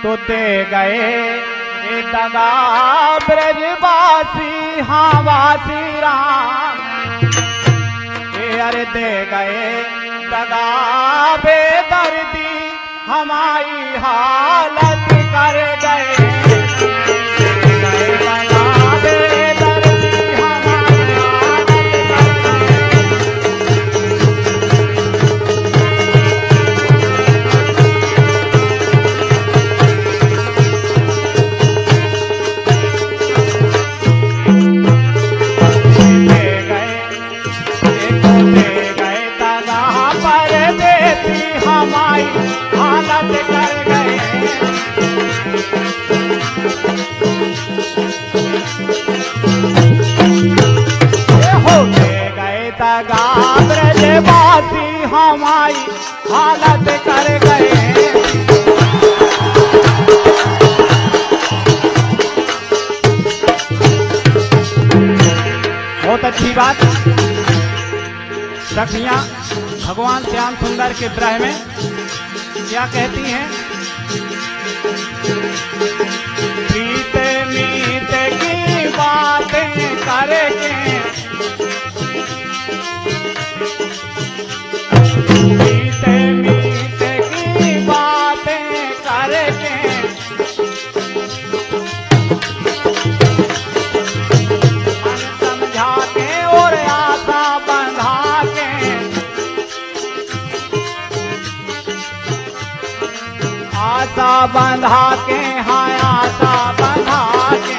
तो दे गए ये दगा ब्रजवासी, हाँ वासी राम। ये अरे दे गए दगा बेदर्दी, हमारी हालत कर गए। ब्रजवासी हमारी हालत कर गए। बहुत अच्छी बात। सखियां भगवान श्याम सुंदर के विरह में क्या कहती हैं? मीते मीते की बातें करेंगे, मीते मीते की बातें करेंगे, मन समझा के और आशा बंधा के, आशा बंधा के, हाँ आशा बंधा के।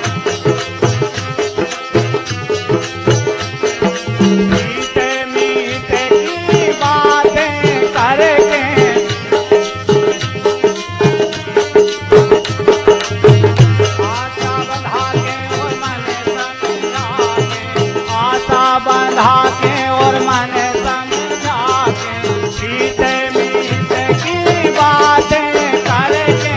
बंधा के और मन समझा के, मीते मीते की बातें करके।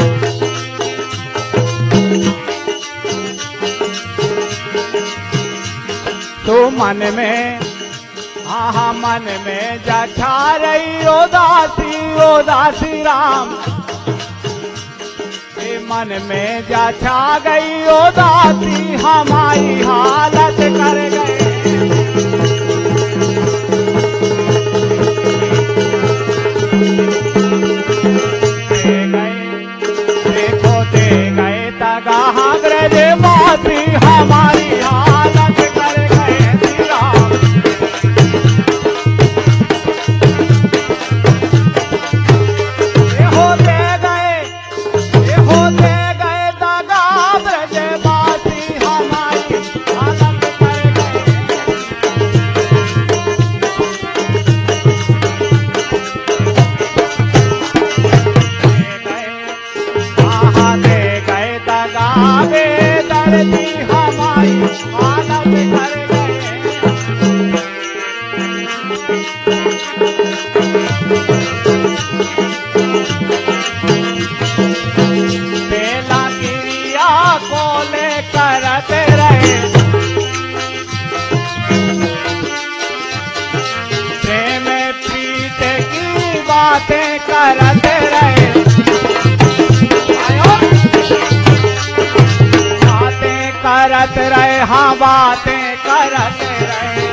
तो मन में, हाँ मन में जा छा रही उदासी राम। मन में जा छा गई उदासी, हमारी हालत कर गए। देखो दे गए दगा ब्रजवासी, हमारी हालत कर गए श्री राम। देखो दे गए दगा ब्रजवासी, हमारी हालत कर गए। दे गए दगा बेदर्दी, हमारी हालत कर गए। बेला गिरिया को लेकर रहे, प्रेम प्रीत की बातें करते रहे, बातें करत रहे, हाँ बातें करते रहे।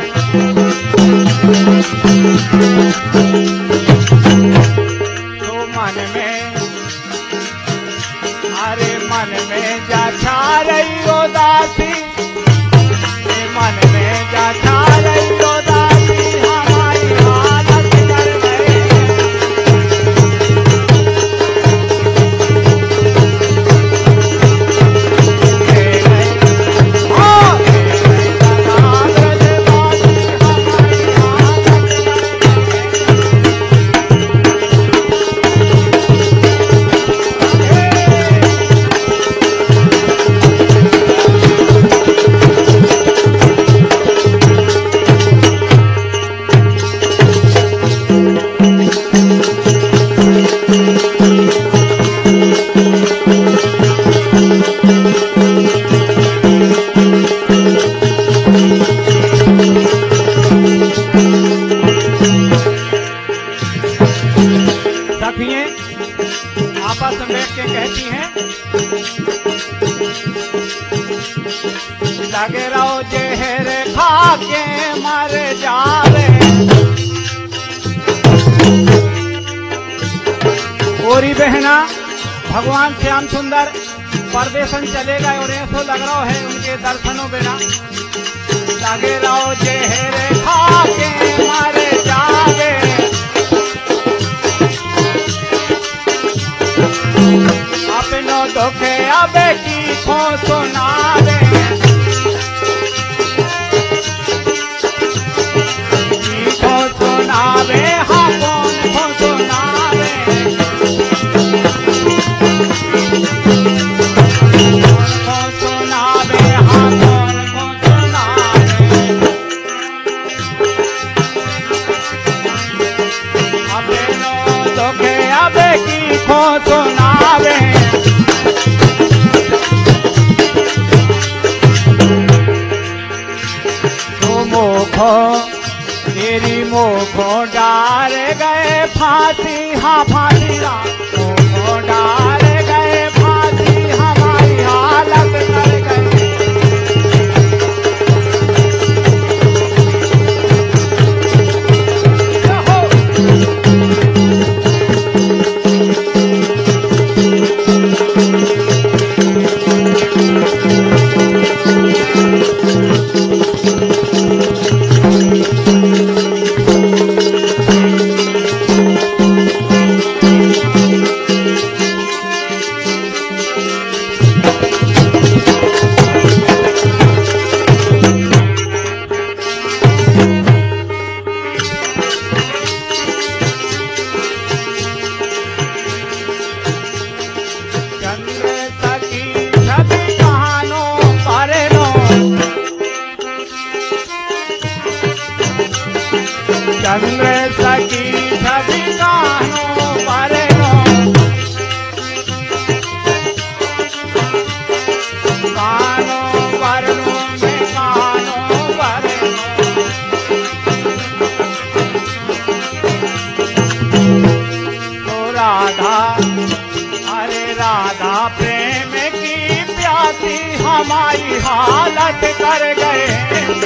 तो मन में, अरे मन में जा छा रही उदासी, मन में जा छा रही उदासी, हमारी हालत कर गए। आपस में बैठ के कहती हैं, लगे रहो जहर खा के मर जावे। गोरी बहना भगवान श्याम सुंदर परदेशन चले गए और ऐसो लग रहा है उनके दर्शनों बिना। लगे रहो जहर खा के मर जावे, अपनो दुखे अब की खो सुनावे, की खो सुनावे, हाँ कौन खो सुनावे, खो सुनावे। तो मोखो तेरी मोखो डाल गए फांसी, हाँ फांसी मोखो डाल गए फांसी, हमारी हालत कर गए। चंद्र सखी छवि कानों पर कानों पर में कानों पर तो राधा, अरे राधा प्रेम की प्यासी हमारी हालत कर गए।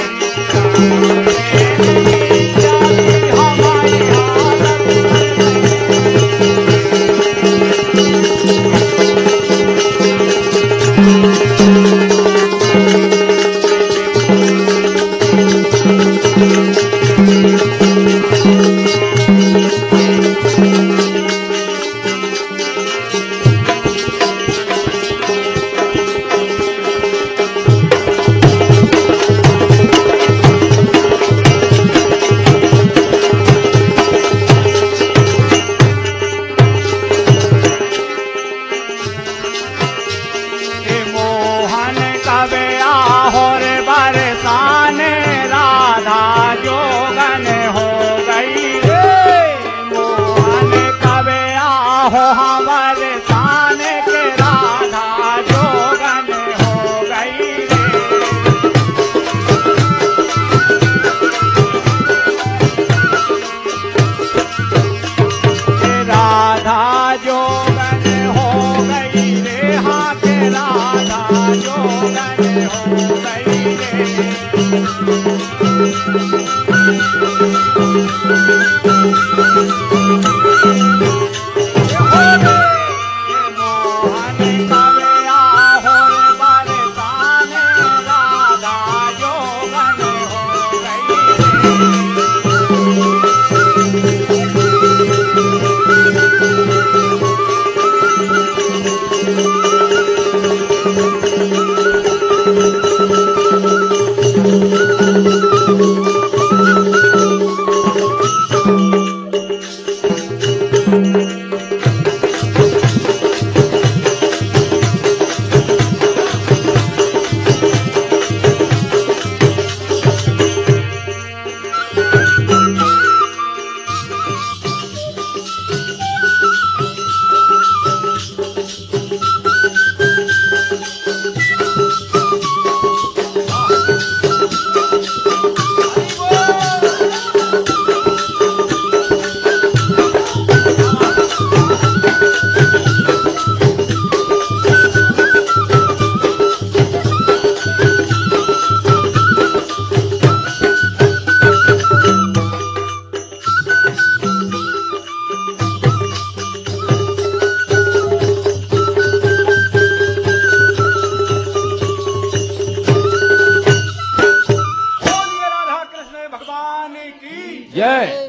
जय।